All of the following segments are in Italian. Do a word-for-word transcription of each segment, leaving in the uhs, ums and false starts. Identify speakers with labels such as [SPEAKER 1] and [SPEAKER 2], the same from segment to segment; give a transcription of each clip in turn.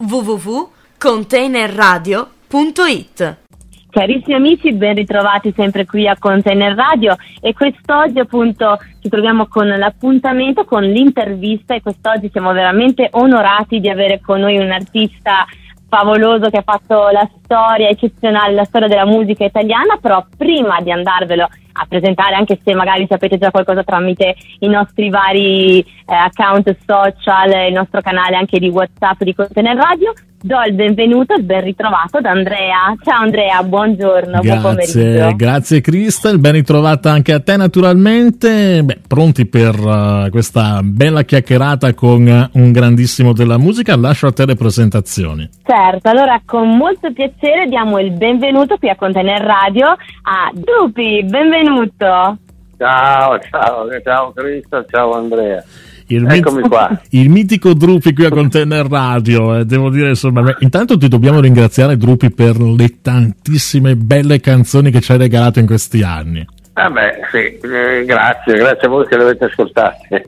[SPEAKER 1] w w w punto container radio punto i t.
[SPEAKER 2] Carissimi amici, ben ritrovati sempre qui a Container Radio, e quest'oggi appunto ci troviamo con l'appuntamento con l'intervista, e quest'oggi siamo veramente onorati di avere con noi un artista favoloso che ha fatto la storia eccezionale, la storia della musica italiana. Però prima di andarvelo a presentare, anche se magari sapete già qualcosa tramite i nostri vari eh, account social, il nostro canale anche di WhatsApp di Container Radio, do il benvenuto e il ben ritrovato ad Andrea. Ciao Andrea, buongiorno, buon pomeriggio.
[SPEAKER 3] Grazie, grazie Cristel, ben ritrovata anche a te naturalmente. Beh, pronti per uh, questa bella chiacchierata con uh, un grandissimo della musica. Lascio a te le presentazioni.
[SPEAKER 2] Certo, allora con molto piacere diamo il benvenuto qui a Container Radio a Drupi, benvenuto.
[SPEAKER 4] Ciao, ciao, ciao Cristel, ciao Andrea.
[SPEAKER 3] Il
[SPEAKER 4] Eccomi
[SPEAKER 3] mit-
[SPEAKER 4] qua.
[SPEAKER 3] Il mitico Drupi qui a Container Radio, eh, devo dire insomma, beh, intanto ti dobbiamo ringraziare Drupi per le tantissime belle canzoni che ci hai regalato in questi anni.
[SPEAKER 4] Vabbè, sì, eh, grazie, grazie a voi che le avete ascoltate.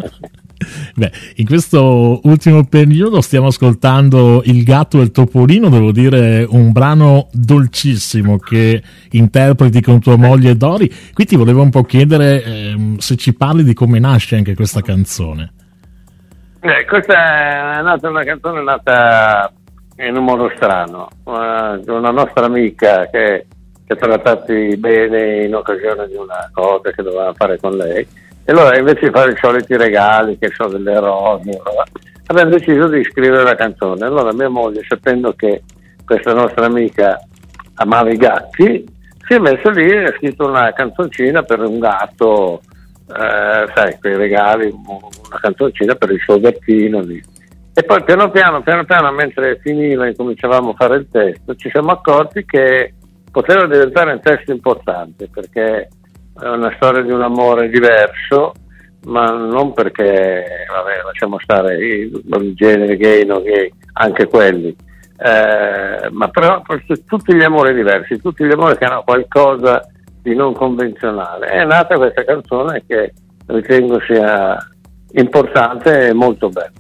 [SPEAKER 3] Beh, in questo ultimo periodo stiamo ascoltando Il gatto e il topolino, devo dire un brano dolcissimo che interpreti con tua moglie Dori. Qui ti volevo un po' chiedere ehm, se ci parli di come nasce anche questa canzone.
[SPEAKER 4] Eh, questa è nata una canzone nata in un modo strano, uh, una nostra amica che ci ha trattati bene in occasione di una cosa che doveva fare con lei. E allora, invece di fare i soliti regali, che sono delle rose, abbiamo deciso di scrivere la canzone. Allora mia moglie, sapendo che questa nostra amica amava i gatti, si è messa lì e ha scritto una canzoncina per un gatto, eh, sai, quei regali, una canzoncina per il suo gattino lì. E poi piano piano, piano piano, mentre finiva e cominciavamo a fare il testo, ci siamo accorti che poteva diventare un testo importante, perché è una storia di un amore diverso, ma non perché, vabbè, lasciamo stare il, il genere gay, no gay, anche quelli, eh, ma però tutti gli amori diversi, tutti gli amori che hanno qualcosa di non convenzionale. È nata questa canzone che ritengo sia importante e molto bella.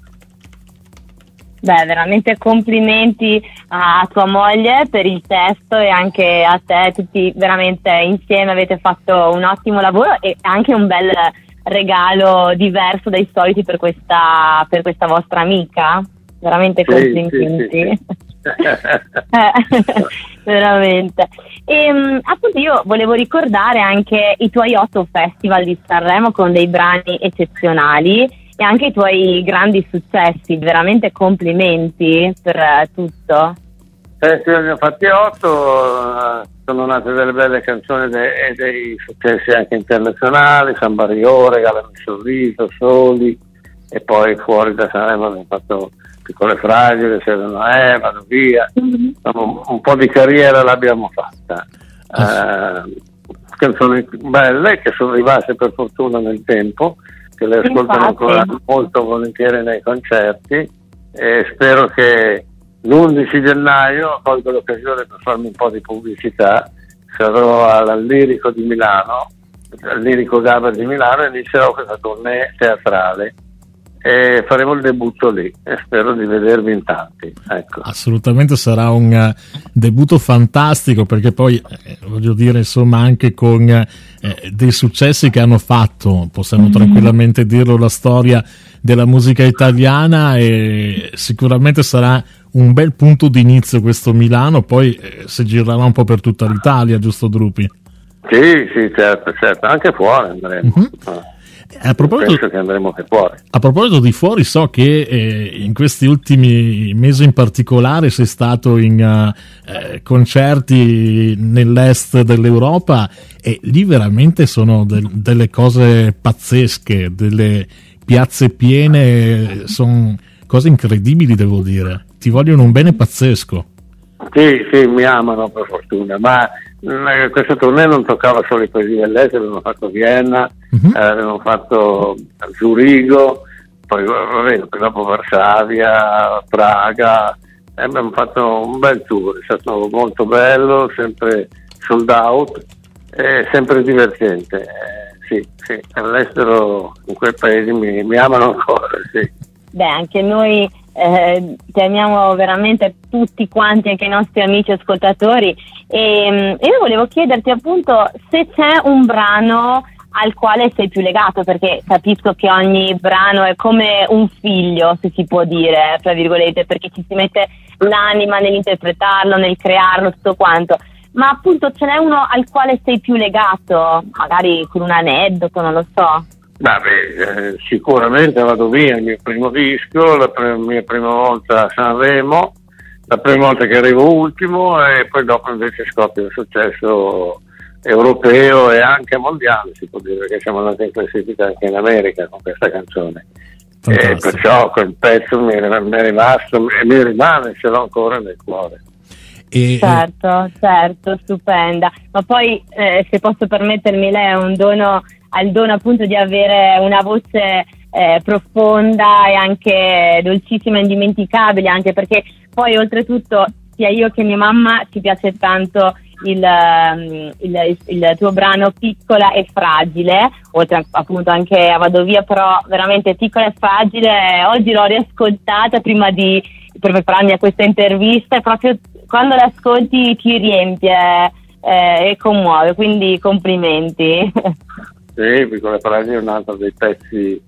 [SPEAKER 2] Beh, veramente complimenti a tua moglie per il testo, e anche a te, tutti veramente insieme avete fatto un ottimo lavoro e anche un bel regalo diverso dai soliti per questa, per questa vostra amica. Veramente complimenti.
[SPEAKER 4] Sì, sì, sì.
[SPEAKER 2] eh, veramente. E appunto io volevo ricordare anche i tuoi otto festival di Sanremo con dei brani eccezionali e anche i tuoi grandi successi. Veramente complimenti per uh, tutto.
[SPEAKER 4] Eh, sì, ne ho fatti otto, uh, sono nate delle belle canzoni de- e dei successi anche internazionali, San Barriò, Regalami il sorriso, Soli, e poi fuori da Sanremo abbiamo fatto Piccole fragili, Sereno eh, vado via, mm-hmm. Insomma, un po' di carriera l'abbiamo fatta. Uh, canzoni belle che sono rimaste per fortuna nel tempo, che le ascoltano ancora molto volentieri nei concerti, e spero che l'undici gennaio colgo l'occasione per farmi un po' di pubblicità. Sarò al Lirico di Milano, al Lirico Gaber di Milano, e inizierò questa tournée teatrale e faremo il debutto lì e spero di vedervi in tanti, ecco.
[SPEAKER 3] Assolutamente sarà un uh, debutto fantastico, perché poi eh, voglio dire insomma anche con eh, dei successi che hanno fatto, possiamo mm-hmm. tranquillamente dirlo, la storia della musica italiana, e sicuramente sarà un bel punto d'inizio questo Milano, poi eh, si girerà un po' per tutta l'Italia, giusto Drupi?
[SPEAKER 4] Sì, sì, certo, certo, anche fuori andremo. Mm-hmm. Ah.
[SPEAKER 3] A proposito,
[SPEAKER 4] penso che andremo anche fuori.
[SPEAKER 3] A proposito di fuori, so che eh, in questi ultimi mesi in particolare sei stato in uh, eh, concerti nell'est dell'Europa, e lì veramente sono de- delle cose pazzesche, delle piazze piene, sono cose incredibili, devo dire. Ti vogliono un bene pazzesco.
[SPEAKER 4] Sì, sì, mi amano per fortuna, ma mh, questa tournée non toccava solo i paesi dell'est, abbiamo fatto Vienna, uh-huh. eh, abbiamo fatto Zurigo, poi vabbè, dopo Varsavia, Praga, eh, abbiamo fatto un bel tour, è stato molto bello, sempre sold out, e sempre divertente. Eh, sì, sì, all'estero in quei paesi mi, mi amano ancora, sì.
[SPEAKER 2] Beh, anche noi eh, ti amiamo veramente tutti quanti, anche i nostri amici ascoltatori, e, e io volevo chiederti appunto se c'è un brano al quale sei più legato, perché capisco che ogni brano è come un figlio, se si può dire, tra virgolette, perché ci si mette l'anima nell'interpretarlo, nel crearlo, tutto quanto, ma appunto ce n'è uno al quale sei più legato, magari con un aneddoto, non lo so.
[SPEAKER 4] Beh, eh, sicuramente Vado via, il mio primo disco, la pre- mia prima volta a Sanremo, la prima volta che arrivo ultimo, e poi dopo invece scoppia il successo europeo e anche mondiale, si può dire, perché siamo andati in classifica anche in America con questa canzone. E perciò quel pezzo mi è, mi è rimasto e mi rimane, ce l'ho ancora nel cuore.
[SPEAKER 2] E, certo, certo, stupenda. Ma poi, eh, se posso permettermi, lei è un dono, ha il dono appunto di avere una voce eh, profonda e anche dolcissima e indimenticabile, anche perché poi oltretutto sia io che mia mamma ci piace tanto il, il, il tuo brano Piccola e Fragile, oltre appunto anche a Vado via, però veramente Piccola e Fragile oggi l'ho riascoltata prima di per prepararmi a questa intervista, e proprio quando l'ascolti ti riempie eh, e commuove, quindi complimenti.
[SPEAKER 4] Sì, Piccola e Fragile è un altro dei pezzi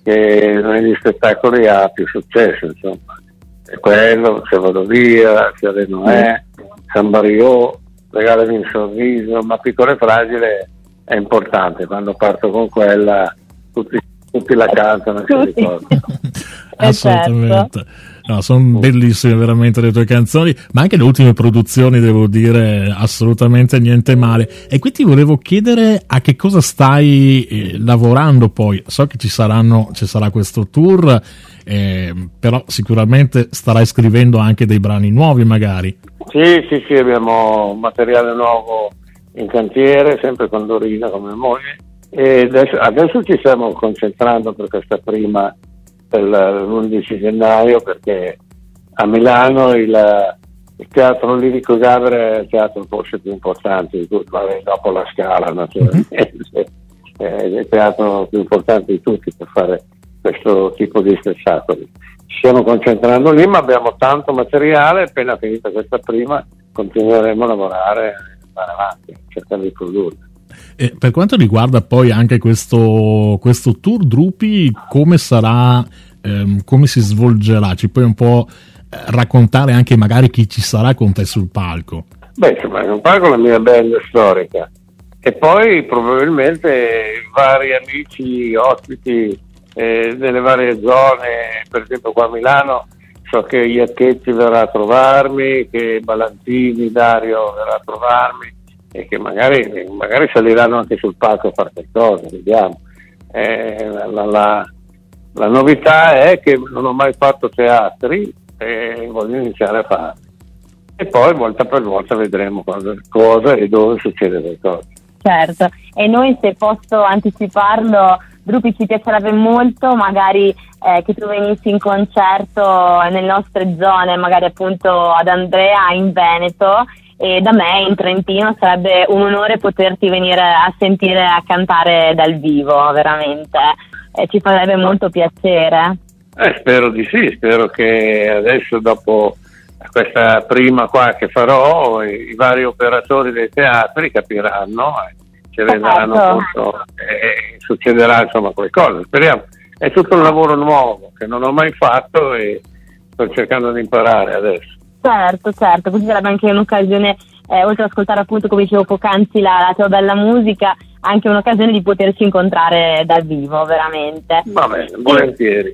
[SPEAKER 4] che negli spettacoli ha più successo, insomma. È quello, Se Vado via, Sereno è, San Barriò, Regalami un sorriso, ma Piccola e Fragile è importante, quando parto con quella tutti, tutti la cantano e si ricordano.
[SPEAKER 3] Assolutamente. No, sono bellissime veramente le tue canzoni, ma anche le ultime produzioni, devo dire, assolutamente niente male. E qui ti volevo chiedere a che cosa stai eh, lavorando poi. So che ci saranno, ci sarà questo tour, eh, però sicuramente starai scrivendo anche dei brani nuovi magari.
[SPEAKER 4] Sì, sì, sì, abbiamo materiale nuovo in cantiere, sempre con Dorina come moglie, e adesso, adesso ci stiamo concentrando per questa prima, per l'undici gennaio, perché a Milano il, il Teatro Lirico Gabere è il teatro forse più importante di tutti, dopo la Scala naturalmente, mm-hmm. è il teatro più importante di tutti per fare questo tipo di spettacoli. Ci stiamo concentrando lì, ma abbiamo tanto materiale, appena finita questa prima continueremo a lavorare, andare avanti, cercare di produrre.
[SPEAKER 3] E per quanto riguarda poi anche questo, questo tour Drupi, come sarà, ehm, come si svolgerà? Ci puoi un po' raccontare anche magari chi ci sarà con te sul palco?
[SPEAKER 4] Beh, insomma, sul palco la mia band storica, e poi probabilmente vari amici, ospiti eh, nelle varie zone, per esempio qua a Milano so che Iacchetti verrà a trovarmi, che Ballantini, Dario verrà a trovarmi, e che magari, magari saliranno anche sul palco a fare qualcosa, vediamo. Eh, la, la, la novità è che non ho mai fatto teatri e voglio iniziare a fare, e poi volta per volta vedremo cosa, cosa e dove succede qualcosa.
[SPEAKER 2] Certo, e noi, se posso anticiparlo, Drupi, ci piacerebbe molto magari eh, che tu venissi in concerto nelle nostre zone, magari appunto ad Andrea in Veneto, e da me in Trentino. Sarebbe un onore poterti venire a sentire, a cantare dal vivo, veramente, eh, ci farebbe molto piacere.
[SPEAKER 4] Eh, spero di sì, spero che adesso, dopo questa prima qua che farò, i, i vari operatori dei teatri capiranno, eh, ci renderanno conto e succederà insomma qualcosa, speriamo. È tutto un lavoro nuovo che non ho mai fatto e sto cercando di imparare adesso.
[SPEAKER 2] Certo, certo, così sarebbe anche un'occasione, eh, oltre ad ascoltare appunto, come dicevo poc'anzi, la, la tua bella musica, anche un'occasione di poterci incontrare dal vivo, veramente.
[SPEAKER 4] Va bene, volentieri.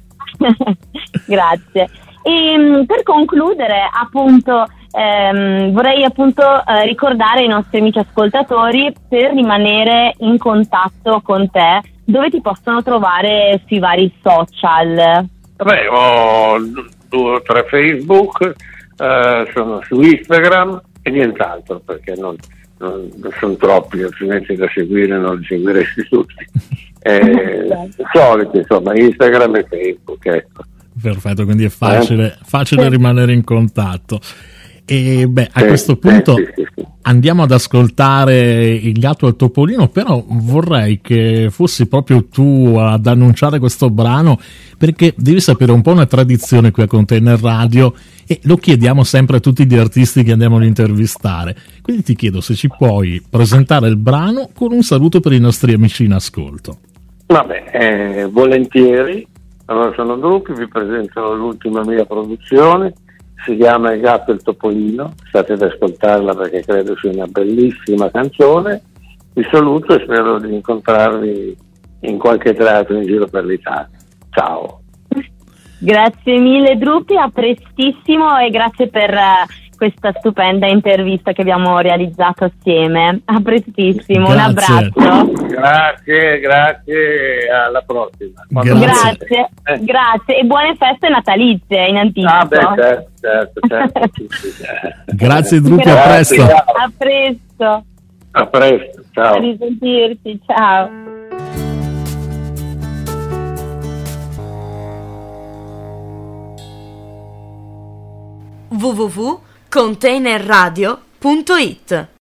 [SPEAKER 2] Grazie. E per concludere, appunto, ehm, vorrei appunto eh, ricordare ai nostri amici ascoltatori, per rimanere in contatto con te, dove ti possono trovare sui vari social.
[SPEAKER 4] Vabbè, ho due o tre Facebook, eh, sono su Instagram e nient'altro, perché non, non, non sono troppi, altrimenti da seguire non li seguiresti tutti. Eh, soliti, insomma, Instagram e Facebook, ecco.
[SPEAKER 3] Perfetto, quindi è facile, facile eh. rimanere in contatto. E beh, a
[SPEAKER 4] sì,
[SPEAKER 3] questo punto
[SPEAKER 4] sì, sì, sì.
[SPEAKER 3] andiamo ad ascoltare Il gatto e il topolino, però vorrei che fossi proprio tu ad annunciare questo brano, perché devi sapere un po' una tradizione qui a Container Radio e lo chiediamo sempre a tutti gli artisti che andiamo ad intervistare. Quindi ti chiedo se ci puoi presentare il brano con un saluto per i nostri amici in ascolto.
[SPEAKER 4] Vabbè, eh, volentieri. Allora, sono Drupi, vi presento l'ultima mia produzione, si chiama Il gatto e il topolino, state ad ascoltarla perché credo sia una bellissima canzone. Vi saluto e spero di incontrarvi in qualche teatro in giro per l'Italia. Ciao.
[SPEAKER 2] Grazie mille Drupi, a prestissimo e grazie per uh, questa stupenda intervista che abbiamo realizzato assieme. A prestissimo,
[SPEAKER 3] Grazie.
[SPEAKER 2] un abbraccio.
[SPEAKER 4] Grazie, grazie, alla prossima.
[SPEAKER 3] Grazie.
[SPEAKER 2] Grazie,
[SPEAKER 4] Eh.
[SPEAKER 2] grazie e buone feste natalizie in anticipo.
[SPEAKER 4] Ah beh, certo, certo, certo. Sì, sì, certo.
[SPEAKER 3] Grazie Drupi, a
[SPEAKER 4] Grazie,
[SPEAKER 3] presto.
[SPEAKER 4] ciao.
[SPEAKER 2] A presto,
[SPEAKER 4] A presto,
[SPEAKER 2] a
[SPEAKER 4] ciao.
[SPEAKER 2] risentirci, ciao.
[SPEAKER 1] w w w punto containerradio punto it